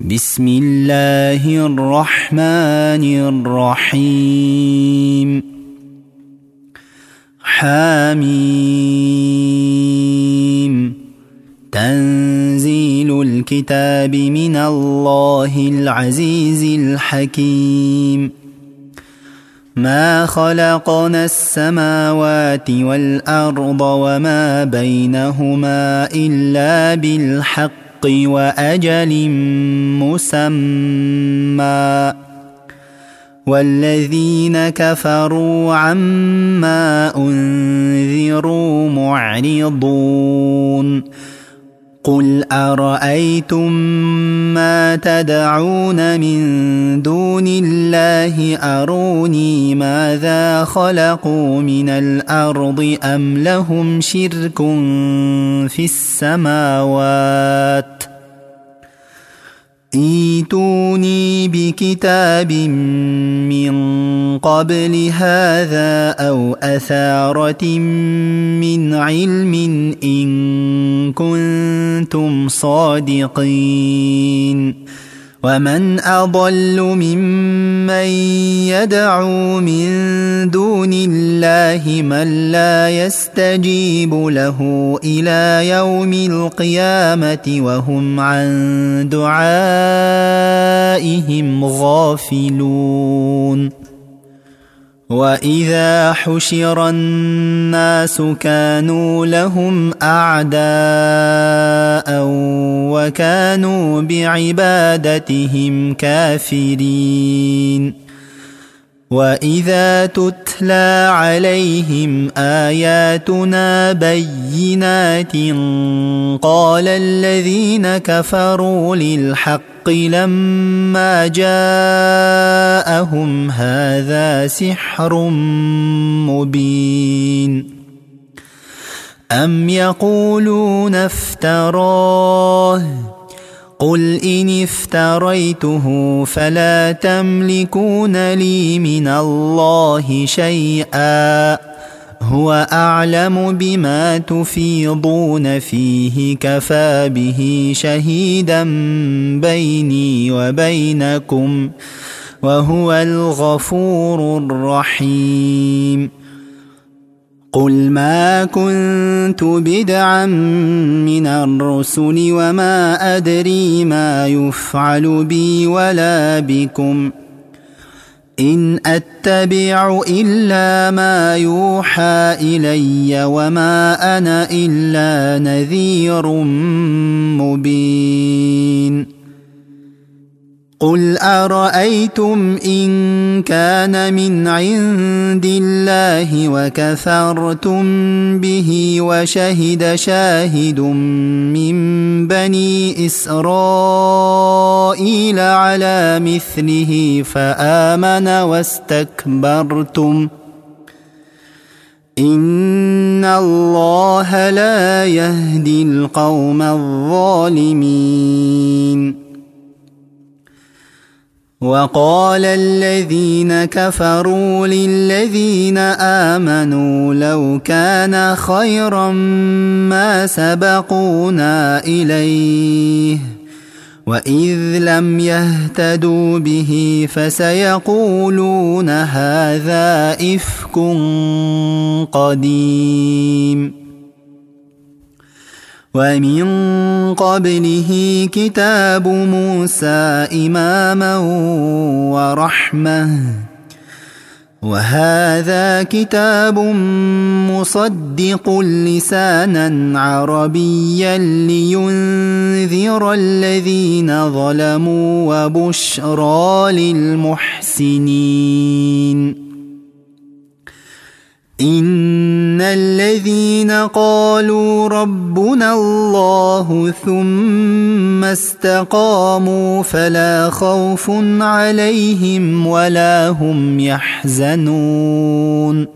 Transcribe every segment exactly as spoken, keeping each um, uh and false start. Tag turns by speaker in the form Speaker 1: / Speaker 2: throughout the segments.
Speaker 1: بسم الله الرحمن الرحيم. حميم. تنزيل الكتاب من الله العزيز الحكيم. ما خلقنا السماوات والأرض وما بينهما إلا بالحق وأجل مسمى، والذين كفروا عما أنذروا معرضون. قل أرأيتم ما تدعون من دون الله أروني ماذا خلقوا من الأرض أم لهم شرك في السماوات؟ ائتوني بكتاب من قبل هذا أو أثارة من علم إن كنتم صادقين. ومن أضل ممن يدعو من دون الله من لا يستجيب له إلى يوم القيامة وهم عن دعائهم غافلون. وإذا حشر الناس كانوا لهم أعداء وكانوا بعبادتهم كافرين. وإذا تتلى عليهم آياتنا بينات قال الذين كفروا للحق لما جاءهم هذا سحر مبين. أم يقولون افتراه؟ قل إن افتريته فلا تملكون لي من الله شيئا، هو أعلم بما تفيضون فيه كفى به شهيدا بيني وبينكم وهو الغفور الرحيم. قل ما كنت بدعا من الرسل وما أدري ما يفعل بي ولا بكم، إن أتبع إلا ما يوحى إلي وما أنا إلا نذير مبين. قل أرأيتم إن كان من عند الله وكفرتم به وشهد شاهد من بني إسرائيل على مثله فآمن واستكبرتم، إن الله لا يهدي القوم الظالمين. وقال الذين كفروا للذين آمنوا لو كان خيرا ما سبقونا إليه، وإذ لم يهتدوا به فسيقولون هذا إفك قديم. ومن قبله كتاب موسى إماما ورحمة، وهذا كتاب مصدق لسانا عربيا لينذر الذين ظلموا وبشرى للمحسنين. إن الذين قالوا ربنا الله ثم استقاموا فلا خوف عليهم ولا هم يحزنون،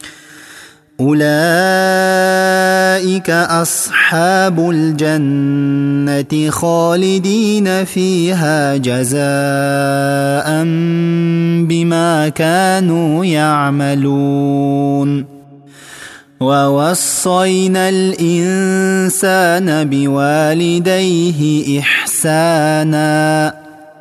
Speaker 1: أولئك أصحاب الجنة خالدين فيها جزاء بما كانوا يعملون. ووصينا الإنسان بوالديه إحسانا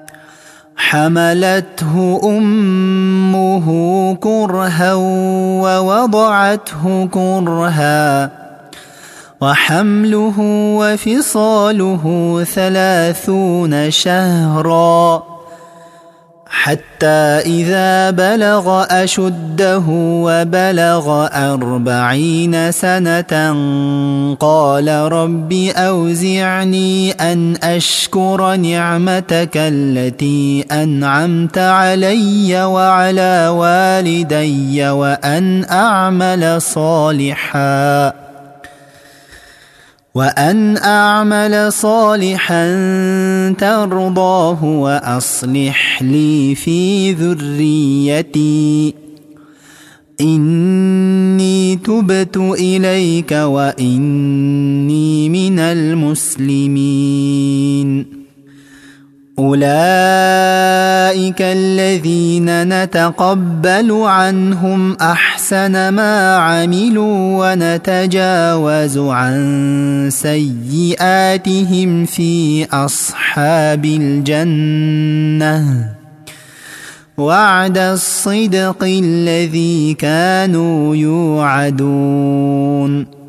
Speaker 1: حملته أمه كرها ووضعته كرها وحمله وفصاله ثلاثون شهرا حتى إذا بلغ أشده وبلغ أربعين سنة قال رب أوزعني أن أشكر نعمتك التي أنعمت علي وعلى والدي وأن أعمل صالحا وأن أعمل صالحا ترضاه وأصلح لي في ذريتي إني تبت إليك وإني من المسلمين. أولئك الذين نتقبل عنهم أحسن ما عملوا ونتجاوز عن سيئاتهم في أصحاب الجنة وعد الصدق الذي كانوا يوعدون.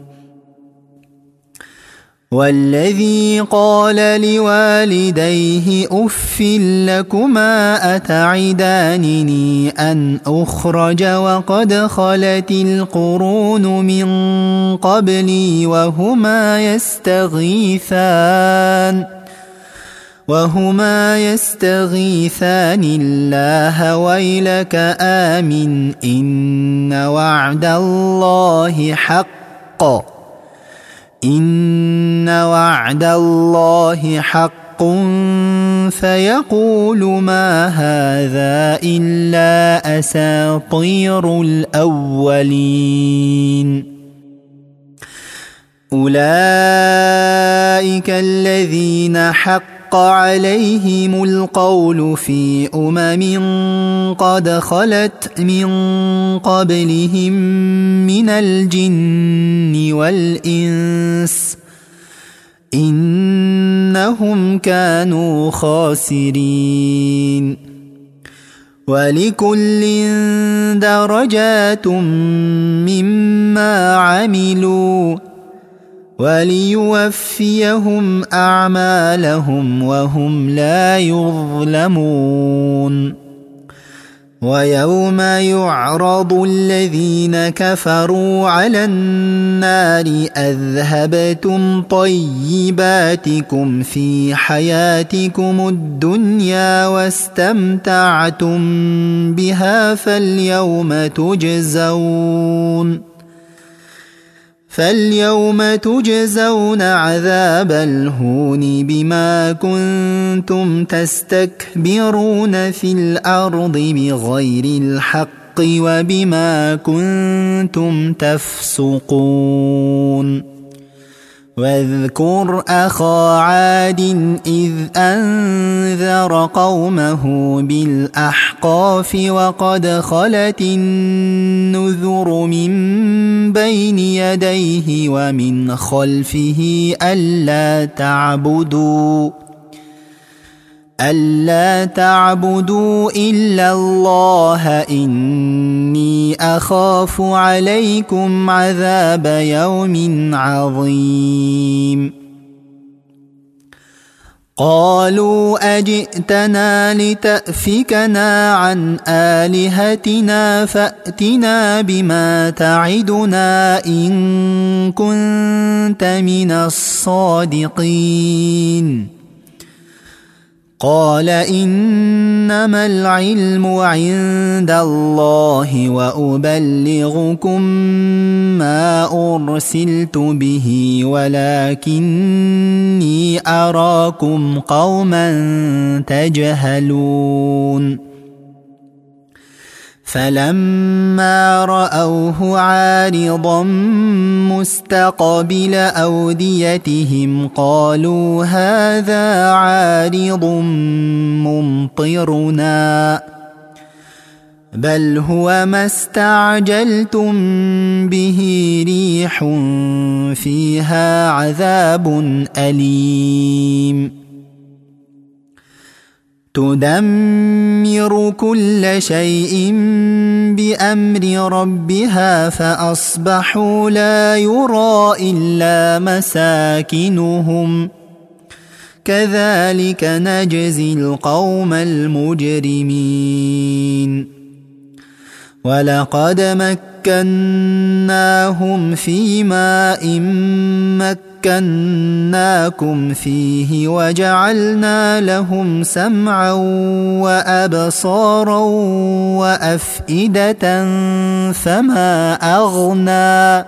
Speaker 1: والذي قال لوالديه أف لكما أتعدانني أن أخرج وقد خلت القرون من قبلي وهما يستغيثان وهما يستغيثان الله ويلك آمن إن وعد الله حق إن وعد الله حق فيقول ما هذا إلا أساطير الأولين. أولئك الذين حق عليهم القول في أمم قد خلت من قبلهم من الجن والإنس إنهم كانوا خاسرين. ولكل درجات مما عملوا وليوفيهم أعمالهم وهم لا يظلمون. ويوم يعرض الذين كفروا على النار أذهبتم طيباتكم في حياتكم الدنيا واستمتعتم بها فاليوم تجزون فاليوم تجزون عذاب الهون بما كنتم تستكبرون في الأرض بغير الحق وبما كنتم تفسقون. واذكر أخا عاد إذ أنذر قومه بالأحقاف وقد خلت النذر من بين يديه ومن خلفه ألا تعبدوا ألا تعبدوا إلا الله إني أخاف عليكم عذاب يوم عظيم. قالوا أجئتنا لتأفكنا عن آلهتنا فأتنا بما تعدنا إن كنت من الصادقين. قال إنما العلم عند الله وأبلغكم ما أرسلت به ولكني أراكم قوما تجهلون. فلما رأوه عارضا مستقبل أوديتهم قالوا هذا عارض ممطرنا بل هو ما استعجلتم به ريح فيها عذاب أليم تدمر كل شيء بأمر ربها فأصبحوا لا يرى إلا مساكنهم كذلك نجزي القوم المجرمين ولقد مكناهم في ماء مكناكم فيه وجعلنا لهم سمعا وأبصارا وأفئدة فما أغنى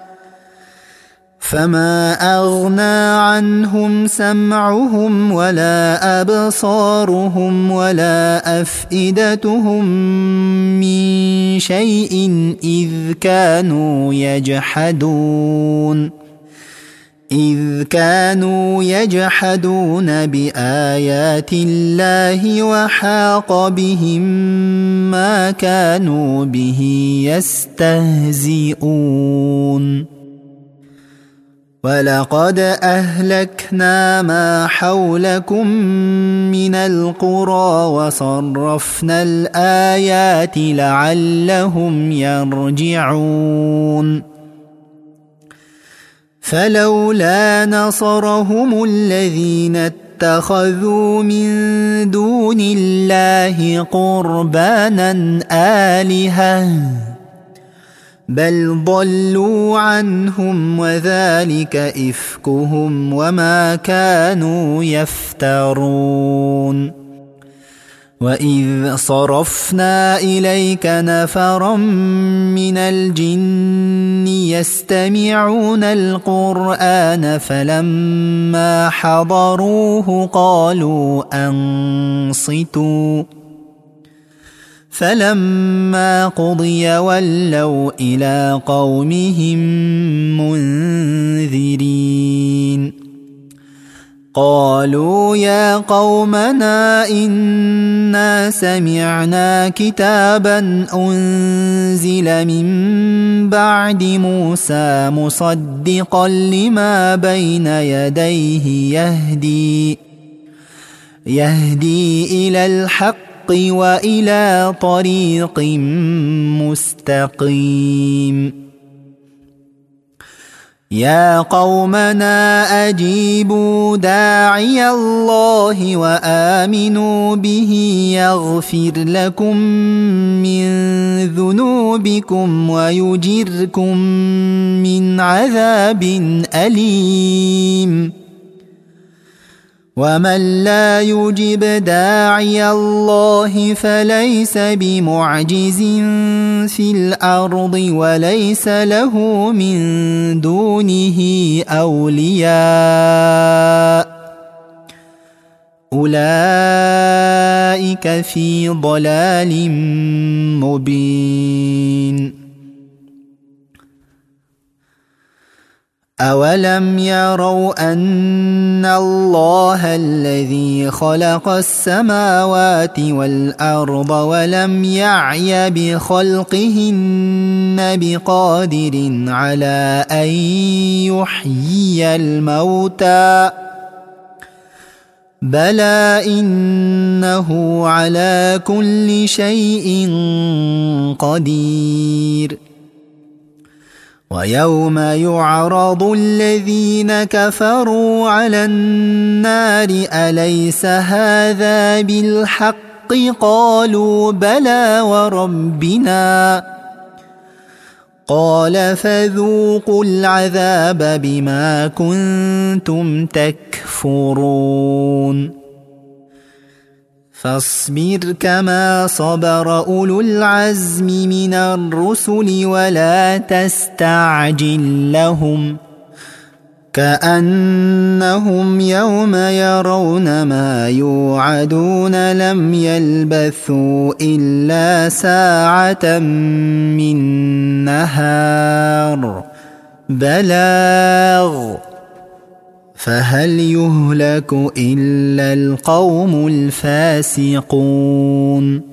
Speaker 1: فما أغنى عنهم سمعهم ولا أبصارهم ولا أفئدتهم من شيء إذ كانوا يجحدون إذ كانوا يجحدون بآيات الله وحاق بهم ما كانوا به يستهزئون ولقد أهلكنا ما حولكم من القرى وصرفنا الآيات لعلهم يرجعون فلولا نصرهم الذين اتخذوا من دون الله قربانا آلهة بل ضلوا عنهم وذلك إفكهم وما كانوا يفترون وإذ صرفنا إليك نفرا من الجن يستمعون القرآن فلما حضروه قالوا أنصتوا فلما قضي ولوا إلى قومهم منذرين قالوا يا قومنا إنا سمعنا كتابا أنزل من بعد موسى مصدقا لما بين يديه يهدي يهدي إلى الحق وإلى طريق مستقيم يا قومنا أجيبوا داعي الله وآمنوا به يغفر لكم من ذنوبكم ويجركم من عذاب أليم ومن لا يجب داعي الله فليس بمعجز في الأرض وليس له من دونه أولياء أولئك في ضلال مبين أولم يروا أن الله الذي خلق السماوات والأرض ولم يعي بخلقهن بقادر على أن يحيي الموتى بلى إنه على كل شيء قدير ويوم يعرض الذين كفروا على النار أليس هذا بالحق قالوا بلى وربنا قال فذوقوا العذاب بما كنتم تكفرون فاصبر كما صبر أولو العزم من الرسل ولا تستعجل لهم كأنهم يوم يرون ما يوعدون لم يلبثوا إلا ساعة من نهار بلاغ فهل يهلك إلا القوم الفاسقون